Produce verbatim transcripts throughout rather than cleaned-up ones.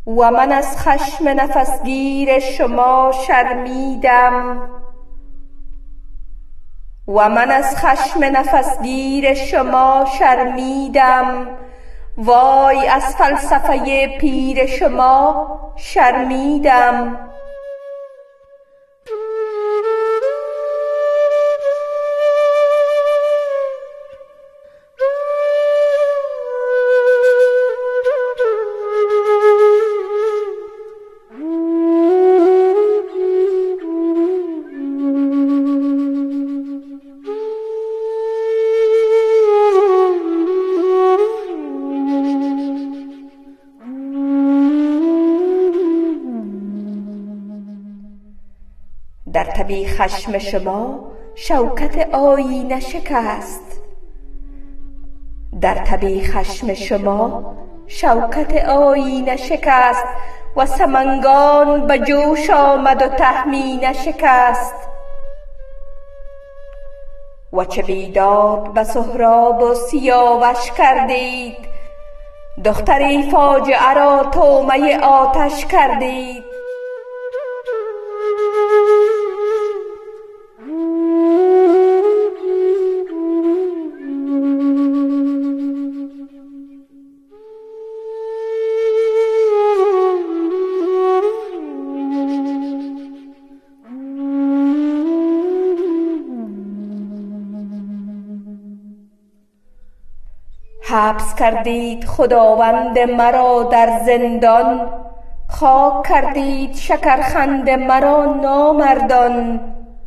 و من از خشم نفسگیر شما شرمیدم و من از خشم نفسگیر شما شرمیدم وای از فلسفه پیر شما شرمیدم. در تبی خشم شما شوکت آیینه شکست در تبی خشم شما شوکت آیینه شکست و سمنگان به جوش آمد و تهمینه شکست و چه بیداد به سهراب و سیاوش کردید دختری فاجعه را طعمه آتش کردید. حبس کردید خداوند مرا در زندان خاک کردید شکرخند مرا نامردان.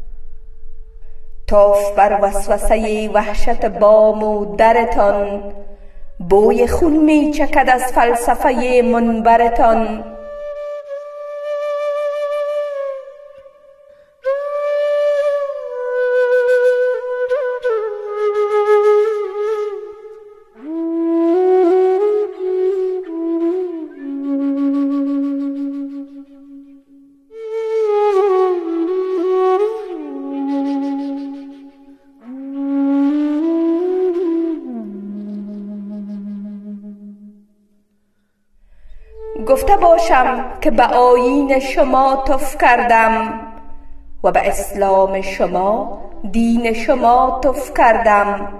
طوف بر وسوسه وحشت بام و درتان بوی خون می چکد از فلسفه منبرتان. گفته باشم که به آیین شما تف کردم و به اسلام شما دین شما تف کردم.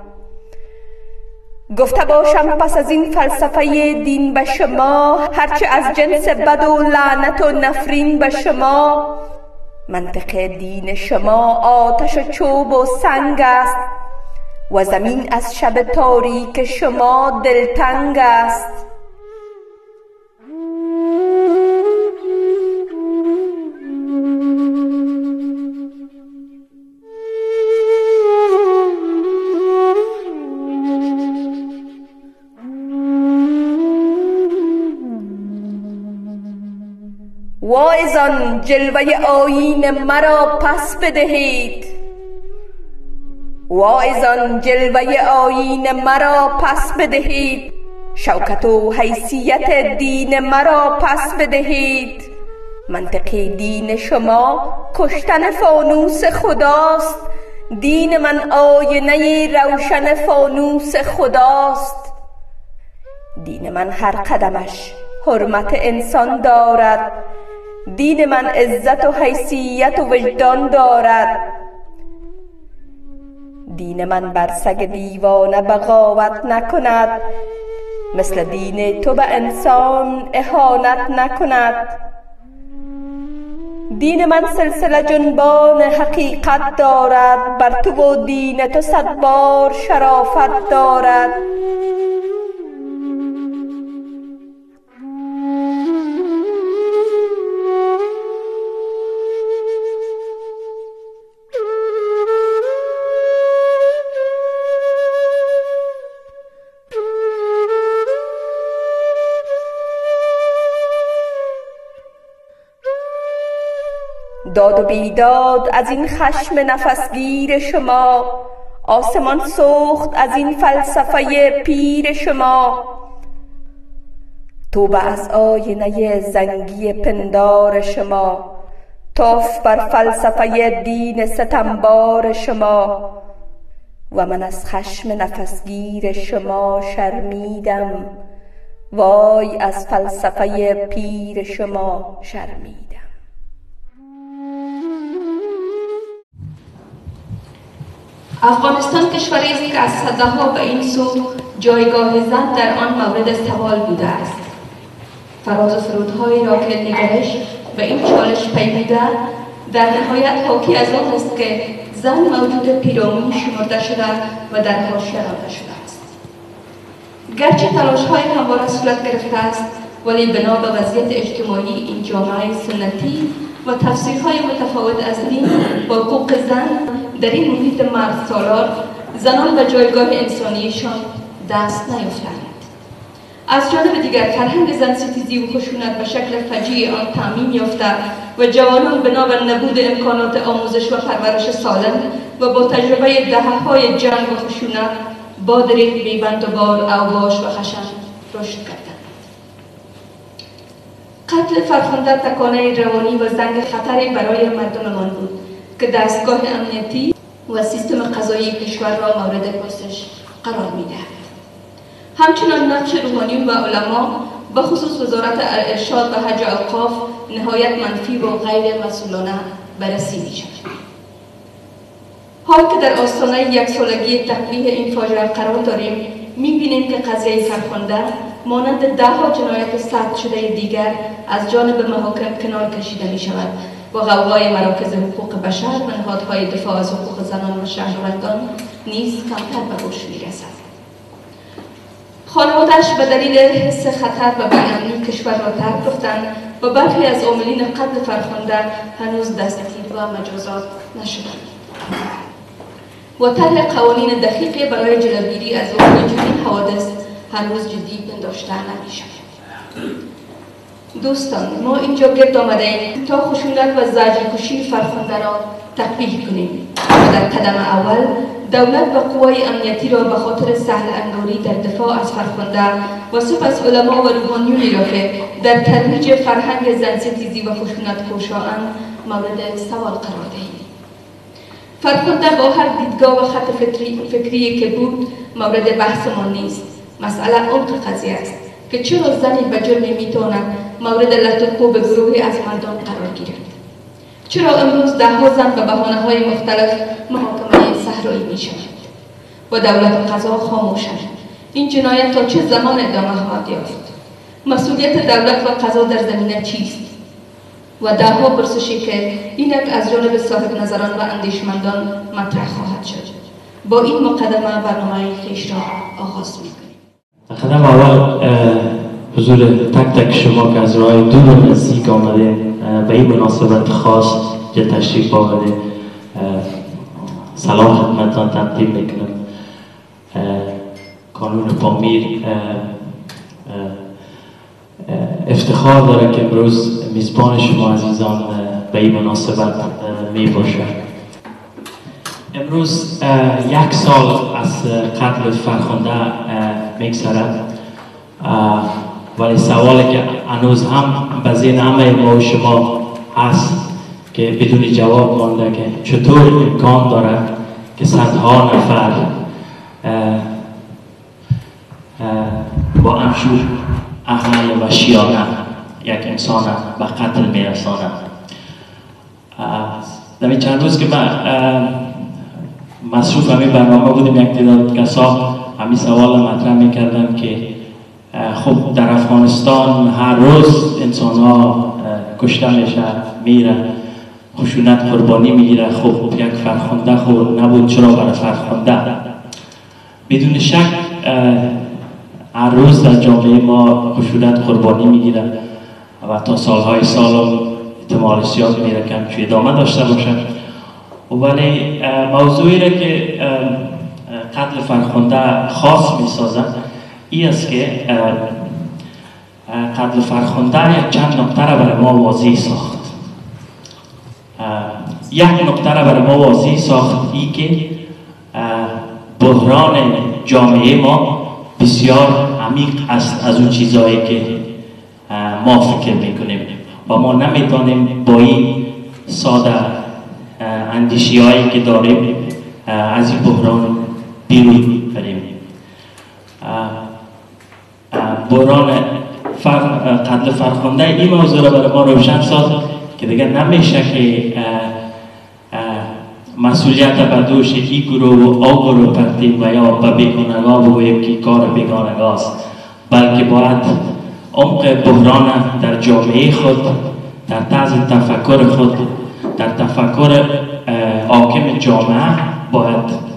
گفته باشم پس از این فلسفه دین به شما هرچه از جنس بد و لعنت و نفرین به شما. منطق دین شما آتش و چوب و سنگ است و زمین از شب تاریک شما دلتنگ است. واعظان جلوه آیین مرا پس بدهید واعظان جلوه آیین مرا پس بدهید شوکت و حیثیت دین مرا پس بدهید. منطق دین شما کشتن فانوس خداست دین من آینه روشن فانوس خداست. دین من هر قدمش حرمت انسان دارد دین من عزت و حیثیت و وجدان دارد. دین من بر سگ دیوانه بغاوت نکند مثل دین تو به انسان اهانت نکند. دین من سلسله جنبان حقیقت دارد بر تو و دین تو صد بار شرافت دارد. داد و بیداد از این خشم نفسگیر شما آسمان سوخت از این فلسفه پیر شما. توبه از آینه زنگی پندار شما طوف بر فلسفه دین ستمبار شما و من از خشم نفسگیر شما شرمیدم وای از فلسفه پیر شما شرمیدم. افغانستان کشوری است که از صدها به این سو جایگاه زن در آن مورد سوال بوده است. فراز و فرودهایی را که نگرش به این چالش پیموده در نهایت حاکی از آن است که زن موجود پیرامون شمرده شده و در حاشیه رانده شده است. گرچه تلاش‌های همواره صورت گرفته است، ولی بنا به وضعیت اجتماعی این جامعه سنتی و تفسیرهای متفاوت از دین و حقوق زن در این محیط مرد سالار زنان به جایگاه انسانیشان دست نیافتند. از جانب دیگر فرهنگ زن ستیزی و خشونت به شکل فجیع آن تعمیم یافته و جوانان بنا به نبود امکانات آموزش و پرورش سالم و با تجربه دهه‌های جنگ و خشونت با دریغ بیبند و بار اوباش و خشن رشد کردند. قتل فرخنده تکانه روانی و زنگ خطری برای مردممان بود که دستگاه امنیتی و سیستم قضایی کشور را مورد پرسش قرار می‌دهد. همچنان نقش روحانیون و علما به خصوص وزارت ارشاد و حج و اوقاف نهایت منفی و غیر مسئولانه بررسی می‌شود. حال که در آستانه یک سالگی تقلیه این فاجعه قرار داریم، می‌بینیم که قضیه فرخنده مانند ده‌ها جنایت ثبت شده دیگر از جانب محاکم کنار کشیده می‌شود و غوغای مراکز حقوق بشر و نهادهای دفاع از حقوق زنان و شهروندان نیز کمتر به گوش می‌رسد. خانواده‌اش به دلیل حس خطر و بی‌امنی کشور را ترک گفتند و برخی از عاملین قتل فرخنده هنوز دستگیر و مجازات نشدند. و طرح قوانین دقیقی برای جلوگیری از وقوع چنین حوادث هنوز جدی پنداشته نمی‌شود. دوستان، ما اینجا گرد آمده‌ایم تا خشونت و زجرکشی فرخنده را تقبیح کنیم و در قدم اول دولت و قوای امنیتی را به خاطر سهل انگاری در دفاع از فرخنده و سپس علما و روحانیونی را که در ترویج فرهنگ زنستیزی و خشونت کوشااند مورد سوال قرار دهیم. فرخنده با هر دیدگاه و خط فکری, فکری که بود مورد بحث ما نیست. مسئله عمق قضیه است که چرا زنی به جرمی میتواند مورد لطو به گروهی از مردم قرار گیرد. چرا امروز ده‌ها زن به بهانه‌های مختلف محاکمه صحرایی می‌شوند و دولت و قضا خاموشند. این جنایت تا چه زمان ادامه خواهد یافت؟ مسئولیت دولت و قضا در زمینه چیست؟ و ده‌ها پرسشی که اینک از جانب صاحب نظران و اندیشمندان مطرح خواهد شد. با این مقدمه برنامه خویش را آغاز می‌کنیم. قدم اول حضور تک تک شما که از راه دور و نزدیک آمده به این مناسبت خاص جا تشریف آورده سلام خدمتتان تقدیم میکنم. کانون پامیر افتخار داره که امروز میزبان شما عزیزان به این مناسبت می باشد. امروز یک سال از قتل فرخنده میگذرد، ولی سوالی که هنوز هم به ذهن همه ما و شما هست که بدون جواب مانده که چطور امکان دارد که صدها نفر با همچون عمل وحشیانه یک انسان به قتل میرساند. در این چند روز که من مصروف همین برنامه بودیم، یک تعداد کسا همین سوال مطرح میکردن که خب در افغانستان هر روز انسان ها کشته میشه، میره، خشونت قربانی میگیره، خب یک فرخنده خود نبود چرا برای فرخنده؟ بدون شک هر روز در جامعه ما خشونت قربانی میگیره و تا سالهای سال احتمال زیاد میره که همچون ادامه داشته باشد. ولی موضوعی را که قتل فرخنده خاص میسازد این است که قتل فرخنده یک چند نکته را برای ما واضح ساخت. یک نکته را برای ما واضح ساخت ای که بحران جامعه ما بسیار عمیق است از اون چیزهایی که ما فکر میکنیم و ما نمیتونیم با این ساده اندیشی هایی که داریم از این بحران بیرون بریم. بحران قتل فرخنده این موضوع را برای ما روشن ساخت که دیگه نمیشه که مسئولیت به دوش این گروه و آن گروه ترتیب و یا به بیگانگاه بگوییم که کار بیگانگاه است، بلکه باید عمق بحران در جامعه خود، در طرز تفکر خود، در تفکر حاکم جامعه باید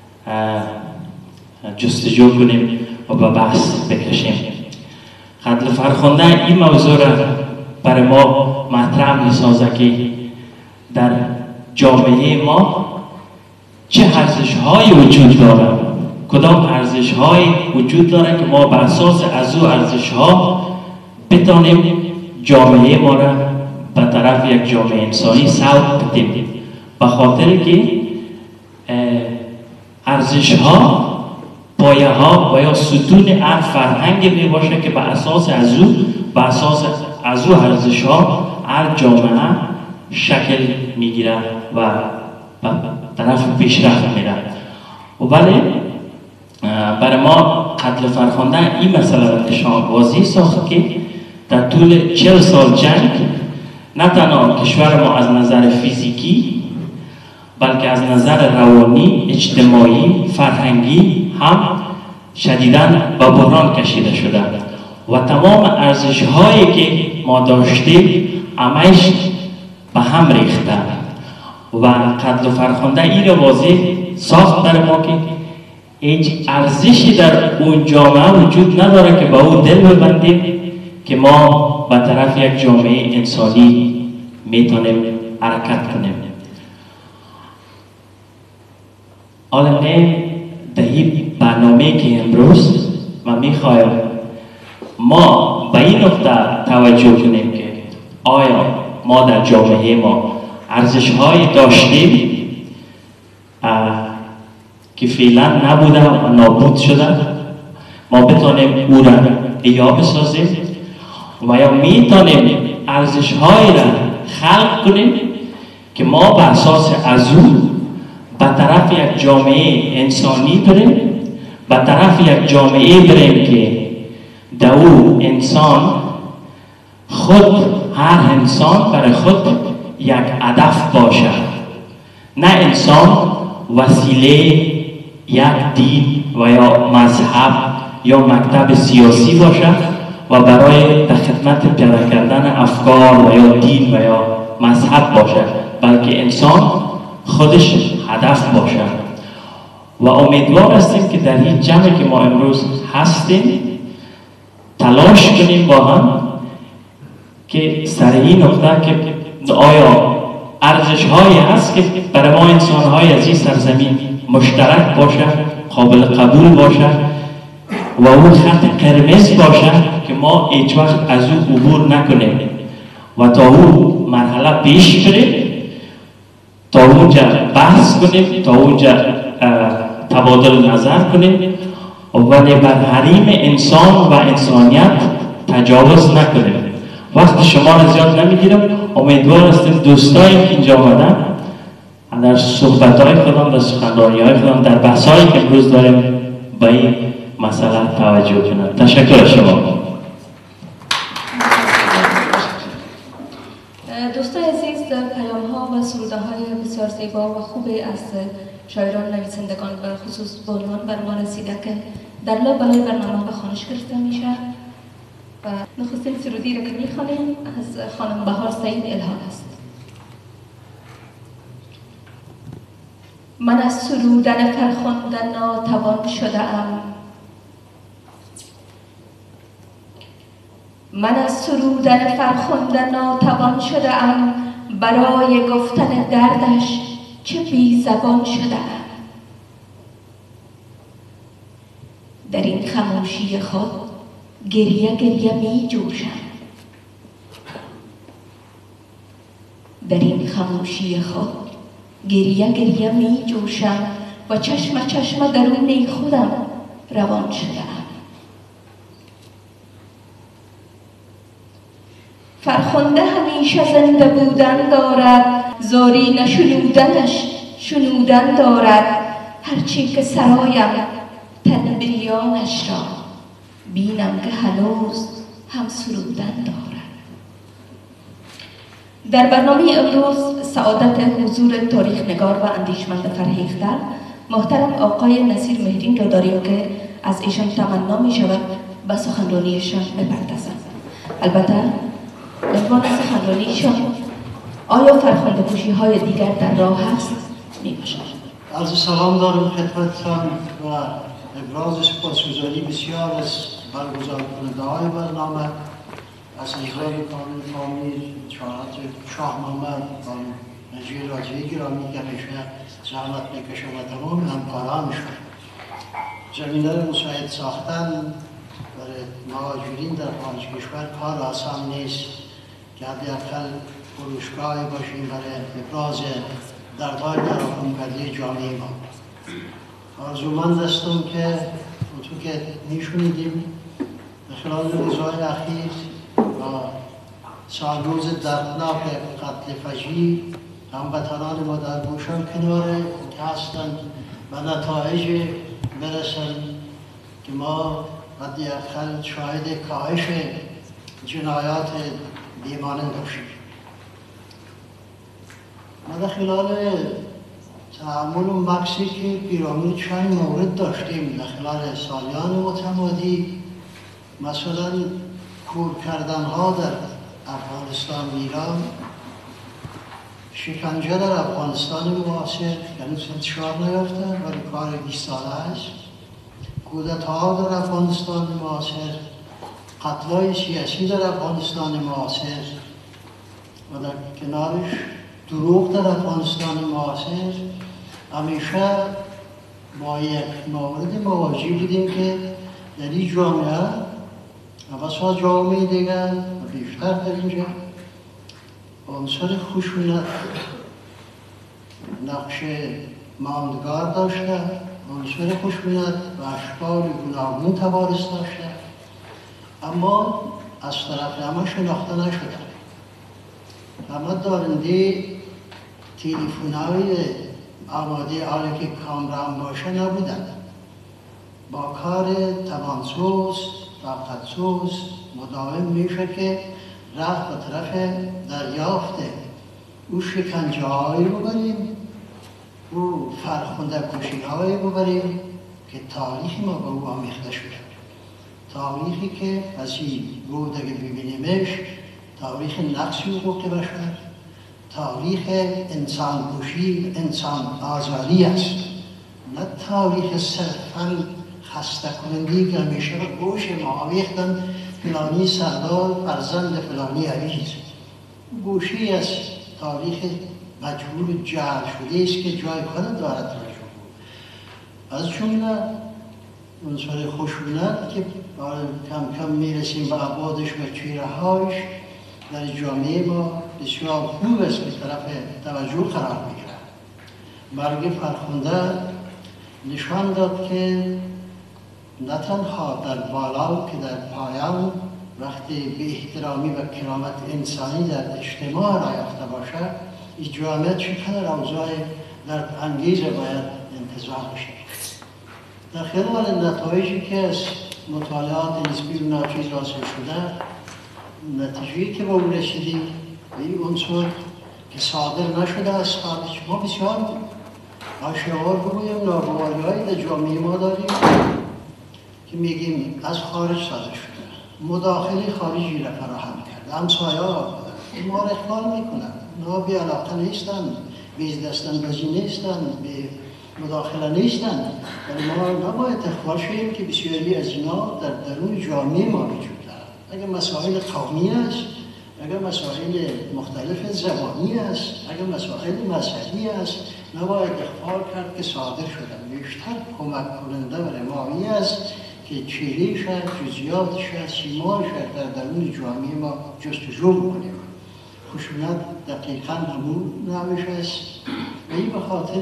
جستجو کنیم و به بحث بکشیم. قتل فرخنده این موضوع را برای ما مطرح می سازه که در جامعه ما چه ارزش هایی وجود دارد، کدام ارزش هایی وجود دارد که ما بر اساس از او ارزش ها بتانیم جامعه ما را به طرف یک جامعه انسانی سوق بدیم، به خاطر که ارزش ها پایه ها و یا ستون هر فرهنگ می باشه که به اساس از او به اساس از او ارزش ها هر جامعه شکل میگیره و به طرف پیشرفت میره. و ولی برای ما قتل فرخنده این مسئله را نشان واضح ساخت که در طول چهل سال جنگ نه تنها کشور ما از نظر فیزیکی بلکه از نظر روانی، اجتماعی، فرهنگی هم شدیداً به بحران کشیده شده و تمام ارزش هایی که ما داشتیم همش به هم ریخته و قتل فرخنده این را واضح ساخت در ما که هیچ ارزشی در اون جامعه وجود نداره که با اون دل ببندیم که ما به طرف یک جامعه انسانی میتونیم حرکت کنیم. حالا من در این برنامه که امروز من میخوایم ما به این نقطه توجه کنیم که آیا ما در جامعه ما ارزش های داشتیم که فعلا نبوده و نابود شده، ما بتانیم او را احیا بسازیم و یا میتونیم ارزش های را خلق کنیم که ما به اساس از او به طرف یک جامعه انسانی بریم، به طرف یک جامعه بریم که در او انسان خود، هر انسان برای خود یک هدف باشد، نه انسان وسیله یک دین و یا مذهب یا مکتب سیاسی باشد و برای در خدمت پیاده کردن افکار و یا دین و یا مذهب باشد، بلکه انسان خودش هدف باشد. و امیدوار هستیم که در این جمعی که ما امروز هستیم تلاش کنیم با هم که سر این نقطه که آیا ارزش هایی هست که برای ما انسان های از این سرزمین مشترک باشه، قابل قبول باشه و اون خط قرمز باشه که ما هیچ وقت از او عبور نکنیم و تا اون مرحله پیش بریم، تا اونجا بحث کنیم، تا اونجا تبادل نظر کنیم ولی بر حریم انسان و انسانیت تجاوز نکنیم. وقت شما را زیاد نمیگیرم، امیدوار هستیم دوستایی که اینجا آمدن در صحبت‌های خودم، در سخنرانی‌های خودم، در بحث‌هایی که امروز داریم به این مسئله توجه کنند. تشکر از شما. دوستان عزیز، پیام‌ها و سروده‌های بسیار زیبا و خوبی از شاعران نویسندگان به خصوص به عنوان بر ما رسیده که در لابلای برنامه به خوانش گرفته میشه و نخستین سرودی را که میخوانیم از خانم بهار سعید الهام است. من از سرودن فرخنده ناتوان شده ام، من از سرودن فرخنده ناتوان شده ام، برای گفتن دردش چه بی زبان شده ام. در این خاموشی خود گریه گریه می جوشم، در این خاموشی خود گریه گریه می جوشم و چشم چشم درون خودم روان شدم. فرخنده همیشه زنده بودن دارد، زاری نشنودنش شنودن دارد. هرچی که سرایم تن بریانش را بینم که هنوز هم سرودن دارد. در برنامه امروز سعادت حضور تاریخ نگار و اندیشمند فرهیخته محترم آقای نصیر مهرین را داریم که از ایشان تمنا می شود به سخنرانیشان بپردازند. البته عنوان سخنرانیشان آیا فرخنده پوشی های دیگر در راه هست؟ می باشد. عرض سلام دارم خدمتتان و ابراز سپاسگزاری بسیار از برگزار کننده های برنامه، از اجرای کامل فامیل چهارت شاه محمد و نجیب راجعی گرامی که همیشه زحمت میکشه و تمام همکارانشان. زمینه را مساعد ساختن برای مهاجرین در خارج کشور کار آسان نیست که حداقل فروشگاهی باشیم برای ابراز دردهای تراکم‌کرده جامعه ما. آرزومند هستم که اونطور که میشنیدیم به خلال روزهای اخیر و سالروز دردناک قتل فجیع هموطنان ما در گوشان کنار که هستند و نتایج برسن که ما حداقل شاهد کاهش جنایات بیمانند باشیم. ما در خلال تعامل و مکسی که پیرامون چند مورد داشتیم در خلال سالیان متمادی، مثلا کور کردن ها در افغانستان و ایران، شکنجه در افغانستان معاصر یعنی انتشار نیافته ولی کار بیست ساله است، کودتاها در افغانستان معاصر، قتل‌های سیاسی در افغانستان معاصر و در کنارش دروغ در افغانستان معاصر. همیشه با یک مورد مواجه بودیم که در این جامعه و جامعه دیگر و بیشتر در اینجا عنصر خشونت نقش ماندگار داشته، عنصر خشونت و اشکال گوناگون توارث داشته، اما از طرف همه شناخته نشده. همه دارنده تلفن‌های آماده حالی که کامران باشه نبودند. با کار توانسوز، طاقتسوز مداوم میشه که راه به طرف دریافت او شکنجه هایی ببریم، او فرخنده کشی هایی ببریم که تاریخی ما به او آمیخته شده. تاریخی که از این بود اگه ببینیمش تاریخ نقص حقوق بشر، تاریخ انسان کشی، انسان آزاری است، نه تاریخ صرفاً خسته کننده که همیشه به گوش ما آویختن فلانی سردار فرزند فلانی عزیز. گوشی از تاریخ مجهول جعل شده است که جای خود دارد توجه. از جمله عنصر خشونت که کم کم میرسیم به ابعادش و چیره‌هاش در جامعه ما بسیار خوب است که طرف توجه قرار میگیرد. مرگ فرخنده نشان داد که نه تنها در بالا که در پایان وقتی به احترامی و کرامت انسانی در اجتماع را یافته باشد، این جامعه چقدر اوضاع در انگیز باید انتظار بشه. در خلال نتایجی که از مطالعات نسبی و ناچیز حاصل شده، نتیجه‌ای که به اون رسیدیم به این عنصر که صادر نشده از خارج، ما بسیار آشکار بگویم ناگواری‌هایی در جامعه ما داریم که میگیم از خارج صادر شده، مداخله خارجی را فراهم کرده، همسایه‌ها ما را اخلال میکنند، اونا بی علاقه نیستند، بیز دستن بازی نیستند، به مداخله نیستند، ولی ما نباید اخلال شویم که بسیاری از اینا در درون جامعه ما وجود دارد. اگر مسائل قومی است، اگر مسائل مختلف زبانی است، اگر مسائل مذهبی است، نباید اخفال کرد که صادر شدن. بیشتر کمک کننده برای ما است که چیره‌اش، جزئیاتش، سیمایش در درون جامعه ما جستجو بکنیم. خشونت دقیقاً همون نوعش است و این به خاطر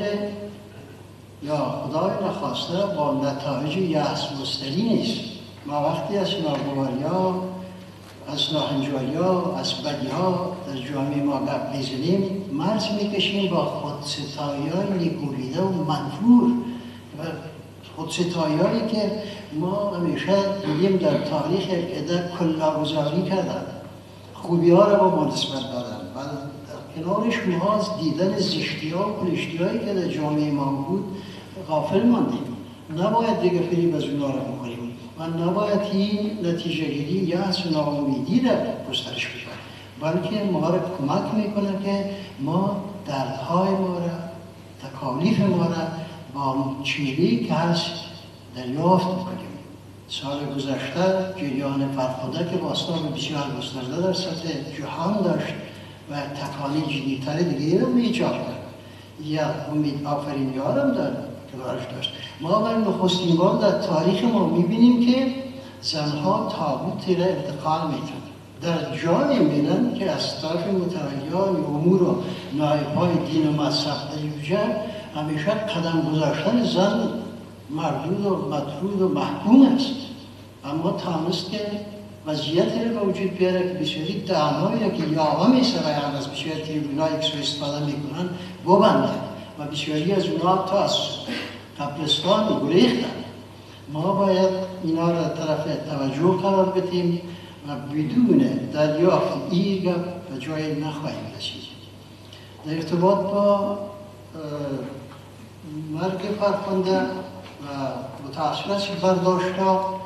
یا خدای نخواسته با نتایج یأس مستری نیست. ما وقتی از ناگواریا، از ناهنجاری‌ها، از بدی‌ها در جامعه ما گپ می‌زنیم، مرز می‌کشیم با خودستایی‌های نیکوهیده و منفور و خودستایی هایی که ما همیشه دیدیم در تاریخ عده کلاگذاری کردن، خوبی ها را با ما نسبت دادن و در کنارش ما دیدن زشتی ها و پلشتی هایی که در جامعه ما بود غافل ماندیم. نباید دیگه فریب از اونا را بخوریم و نباید این نتیجه گیری یا از ناامیدی را گسترش بدیم، بلکه ما را کمک میکنه که ما دردهای ما را، تکالیف ما را با چیزی که هست دریافت کنیم. سال گذشته جریان فرخنده که بازتاب بسیار گسترده در سطح جهان داشت و تکانی جدیدتر دیگه رو ایجاد کرد. یا امید آفرینی ها هم در کنارش داشت. ما برای نخستین بار در تاریخ ما میبینیم که زنها تابوتی را انتقال میتونن در جای میلن که از طرف متولیان امور و نایب‌های دین و مذهب در همیشه قدم گذاشتن زن مردود و مطرود و محکوم است، اما تانست که وضعیتی رو به وجود بیاره که بسیاری دهنهایی که یاوه میسرایند از بسیاری تریبونایی که سو استفاده میکنن ببنده و بسیاری از اونا تا از قبرستان گریختن. ما باید اینا را طرف توجه قرار بدیم و بدون دریافت این گپ به جای نخواهیم رسید. در ارتباط با مرگ فرخنده و متأثرش برداشتها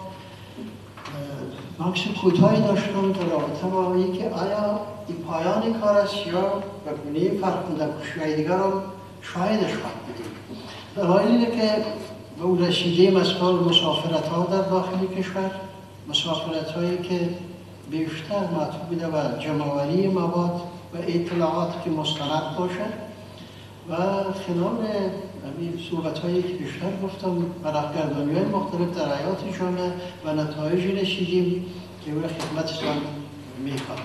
مکس کوتاهی داشتم در رابطه با این که آیا این پایان کار است یا به گونه فرخنده کشی‌های دیگر هم شاهدش خواهد بودیم. در حالی اینه که به او رسیدیم از حال مسافرت ها در داخل کشور، مسافرت هایی که بیشتر معطوف بوده و جمع‌آوری مواد و اطلاعات که مستند باشد و خلال صحبت هایی که بیشتر گفتم برخگردانی های مختلف در حیات جامعه و نتایجی رسیدیم که او را خدمتتان می‌کنم.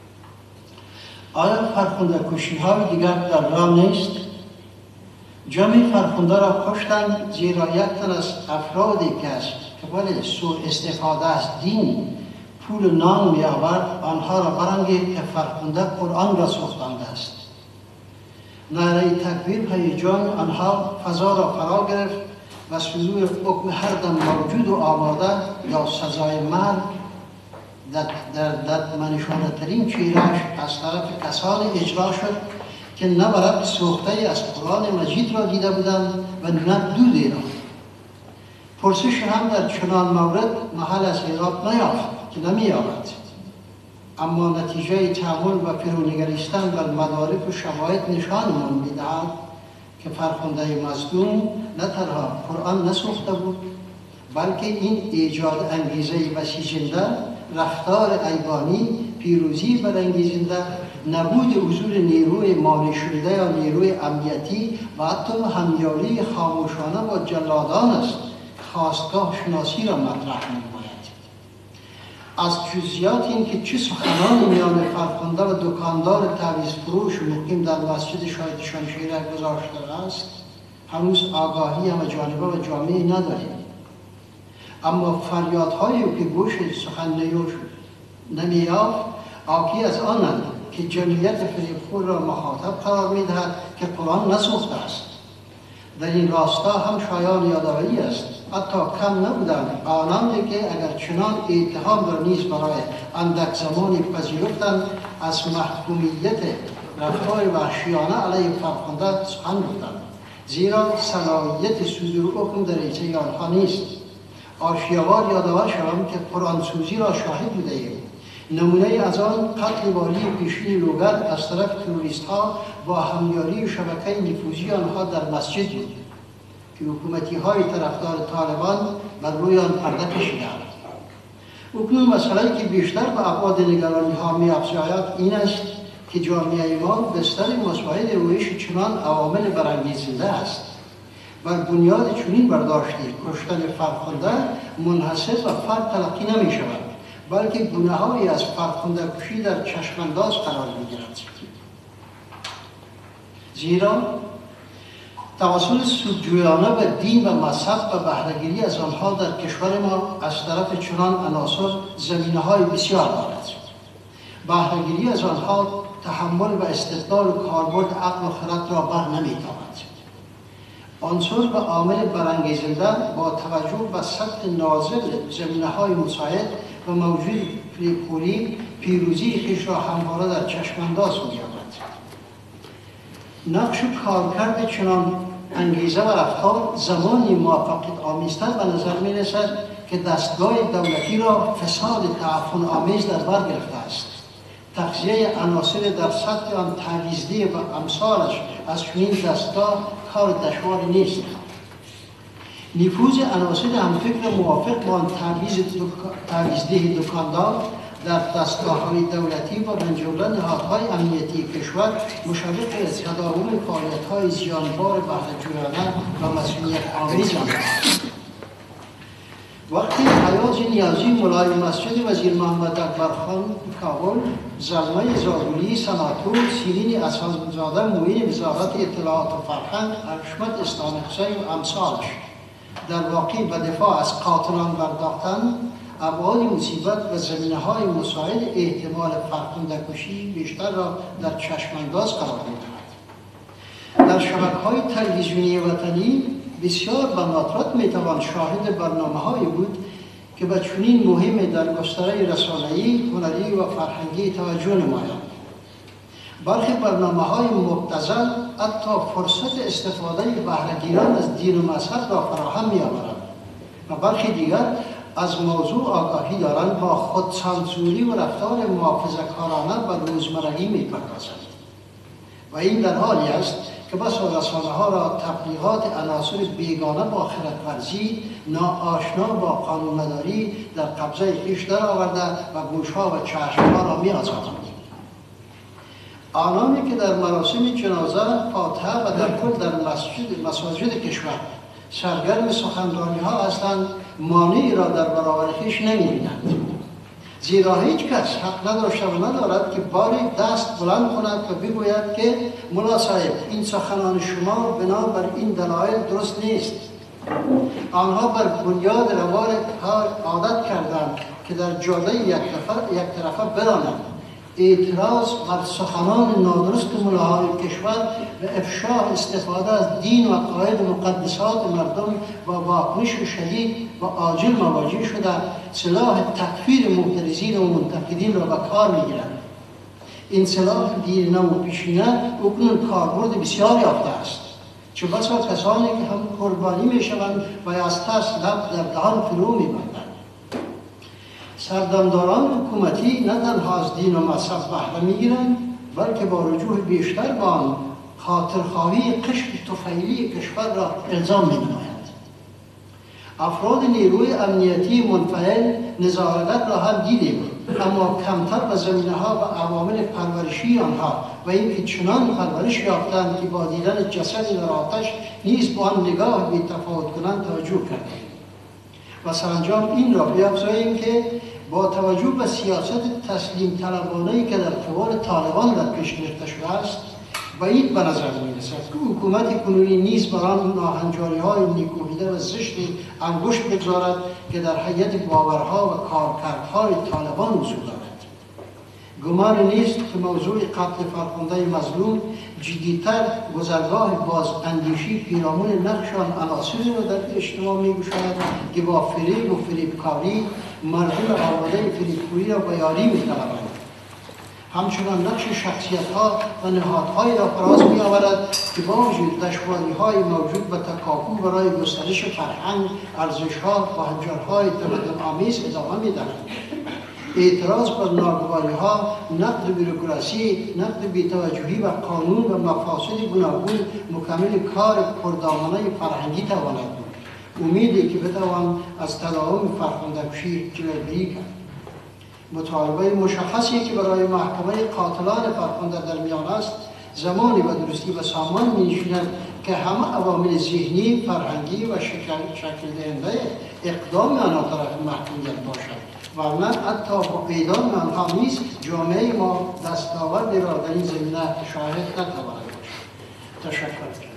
آیا فرخنده کشی های دیگر در راه نیست؟ جمعی فرخنده را کشتند زیرا یک تن از افرادی که از قبل سوء استفاده از دین پول نان می آورد آنها را برانگیخت که فرخنده قرآن را سوختانده است. نعره تکبیر هیجان آنها فضا را فرا گرفت و صدور حکم هر دم موجود و آماده یا سزای مرگ در ددمنشانه ترین چیرش از طرف کسانی اجرا شد که نه برق سوخته از قرآن مجید را دیده بودند و نه دودی را. پرسش هم در چنان مورد محل از اعراب نیافت که نمی‌یابد، اما نتیجه تأمل و فرونگریستن بر مدارک و شواهد نشانمان می‌دهد که فرخنده مظلوم نه تنها قرآن نسوخته بود، بلکه این ایجاد انگیزه بسیجنده، رفتار ایوانی، پیروزی برانگیزنده، نبود حضور نیروی مانع شده یا نیروی امنیتی و حتی همیاری خاموشانه با جلادان است. خواستگاه شناسی را مطرح می‌نماید. از جزئیات این که چه سخنانی میان فرخنده و دکاندار تعویض فروش مقیم در مسجد شاهد شمشیره گذاشته است هنوز آگاهی همه جانبه و جامعه نداریم، اما فریادهایی که گوش سخن نیوش نمی‌یافت آکی از آنند که جمعیت فریبخور را مخاطب قرار می‌دهد که قرآن نسوخته است. در این راستا هم شایان یادآوری است، حتی کم نبودند آنانی که اگر چنان اتهام را نیز برای اندک زمانی پذیرفتند از محکومیت رفتار وحشیانه علیه فرخنده سخن گفتند، زیرا صلاحیت صدور حکم در ایچه آنها نیست. آشیاوار یادآور شوم که قرآن سوزی را شاهد بوده ایم. نمونه از آن قتل والی پیشین لوگر از طرف تروریست ها با همیاری شبکه نفوذی آنها در مسجد بود که حکومتی های طرفدار طالبان بر روی آن پرده کشیدند. اکنون مسئله که بیشتر به ابعاد نگرانی ها می افزاید این است که جامعه ما بستر مساعد رویش چنان عوامل برانگیزنده است. بر بنیاد چنین برداشتی کشتن فرخنده منحصر و فرد تلقی نمی شود، بلکه گناه‌هایی از فرخنده کشی در چشمانداز قرار می‌گیرد. زیرا توسل سودجویانه به دین و مذهب و بهره‌گیری از آنها در کشور ما از طرف چنان عناصر زمینه‌های بسیار دارد. بهره‌گیری از آنها تحمل و استدلال و کاربرد عقل و خرد را بر نمی‌تابد. عنصر و عامل برانگیزنده با توجه به سطح نازل زمینه‌های مساعد و موجود پولی پیروزی خویش را همواره در چشمانداز می‌یابد. نقش کارکرد چنان انگیزه و رفتار زمانی موفقیت آمیزتر به نظر می‌رسد که دستگاه دولتی را فساد تعفن آمیز در بر گرفته است. تغذیه عناصر در سطح آن تعویض‌دهی و امثالش از چنین دستگاه کار دشواری نیست. نفوذ عناصر همفکر موافق با آن تعویض‌دهی دکاندار در دستگاه‌های دولتی و من جمله نهادهای امنیتی کشور مشابه تداوم فعالیت‌های زیانبار بهره‌جویانه و مسئولیت آمیز است. وقتی حیات نیازی ملای مسجد وزیر محمد اکبر خان کابل، زلمه زاغولی سناتور، سیرین اسدزاده معین وزارت اطلاعات و فرهنگ، حشمت اسلام حسین و امثالش در واقع به دفاع از قاتلان پرداختن، ابعاد مصیبت و زمینه‌های مساعد احتمال فرخنده کشی بیشتر را در چشمانداز قرار می‌دهد. در شبکه‌های تلویزیونی وطنی بسیار به ندرت میتوان شاهد برنامه‌هایی بود که به چنین مهم در گستره رسانه‌ای، هنری و فرهنگی توجه نمایند. برخی برنامه‌های مبتذل حتی فرصت استفاده بهره‌گیران از دین و مذهب را فراهم می‌آورند و برخی دیگر از موضوع آگاهی دارند با خودسانسوری و رفتار محافظه‌کارانه و روزمرگی می‌پردازند. و این در حالی است که بسا رسانه‌ها را تبلیغات عناصر بیگانه با خردورزی، ناآشنا با قانونمداری در قبضه خویش درآورده و گوش‌ها و چشم‌ها را می‌آزارند. آنانی که در مراسم جنازه، فاتحه و در کل در مسجد مساجد کشور سرگرم سخنرانی‌ها هستند، مانعی را در برابر خویش نمی‌بینند. زیرا هیچ کس حق نداشته و ندارد که باری دست بلند کند و بگوید که ملا صاحب این سخنان شما بنا بر این دلایل درست نیست. آنها بر بنیاد روال عادت کردند که در جاده یک طرفه یک طرفه برانند. اعتراض بر سخنان نادرست ملاهای کشور و افشا استفاده از دین و عقاید مقدسات مردم و واکنش شدید و عاجل مواجه شده سلاح تکفیر معترضین و منتقدین را به کار میگیرند. این سلاح دیر نو و پیشینه اکنون کاربرد بسیار یافته است، چه بسا کسانی که هم قربانی میشوند و از ترس لب در دهان فرو میبندند. سردمداران حکومتی نه تنها از دین و مذهب بهره میگیرند، بلکه با رجوع بیشتر به آن خاطرخواهی قشر طفیلی کشور را الزام می‌نمایند. افراد نیروی امنیتی منفعل نظارت را هم دیدیم، اما کمتر به زمینه‌ها و عوامل پرورشی آنها و اینکه چنان پرورش یافتند که با دیدن جسد در آتش نیز با آن نگاه بی‌تفاوت کنند توجه کردیم. و سرانجام این را بیافزاییم که با توجه به سیاست تسلیم طلبانه‌ای که در قبال طالبان در پیش گرفته شده است، بعید به نظر می‌رسد که حکومت کنونی نیز بر آن ناهنجاری‌های نیکوهیده و زشت انگشت بگذارد که در هیئت باورها و کارکردهای طالبان وجود دارد. گمان نیست که موضوع قتل فرخنده مظلوم جدیتر گذرگاه باز اندیشی پیرامون نقش آن عناصری را در اجتماع می‌گشاید که با فریب و فریبکاری مردم آماده فریبکاری را به یاری می‌طلبند. همچنان نقش شخصیت‌ها و نهادهایی را فراز می‌آورد که با وجود دشواری‌های موجود به تکاپو برای گسترش فرهنگ، ارزش‌ها و هنجارهای تمدن‌آمیز ادامه می‌دهند. اعتراض بر ناگواری‌ها، نقد بوروکراسی، نقد بی‌توجهی و قانون و مفاسد گوناگون مکمل کار پردامنه فرهنگی تواند بود. امیدی که بتوان از تداوم فرخنده‌کشی جلوگیری کرد. مطالبه مشخصی که برای محکمه قاتلان فرخنده در میان است، زمانی و درستی و سامان می‌نشیند که همه عوامل ذهنی، فرهنگی و شکل دهنده اقدام آنها طرف محکومیت باشد. ورنه حتی با اعدام آنها نیز جامعه ما دستاوردی را در این زمینه شاهد نتواند باشد. تشکر.